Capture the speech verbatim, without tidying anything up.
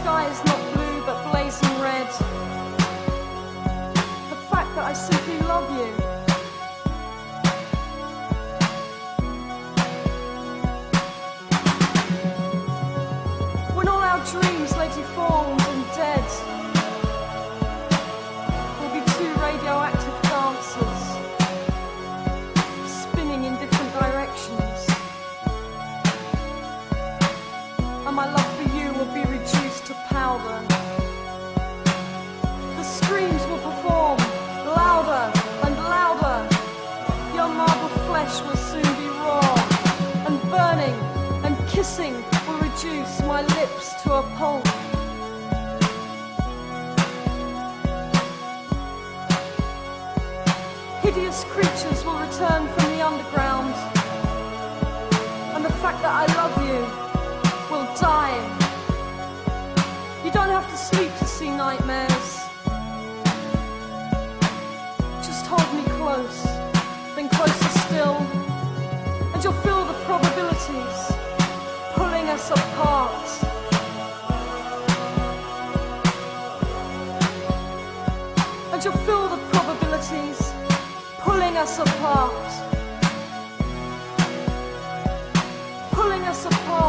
sky is not blue but blazing red. The fact that I simply love you. When all our dreams lay deformed and dead, we'll be two radioactive dancers, spinning in different directions. And my love for you will be reduced to powder. The screams will perform louder and louder. Your marble flesh will soon be raw and burning, and kissing will reduce my lips to a pulp. Hideous creatures will return from the underground, and the fact that I love you will die. You don't have to sleep to see nightmares. Just hold me close, then closer still, and you'll feel the probabilities pulling us apart. And you'll feel the probabilities pulling us apart. Pulling us apart.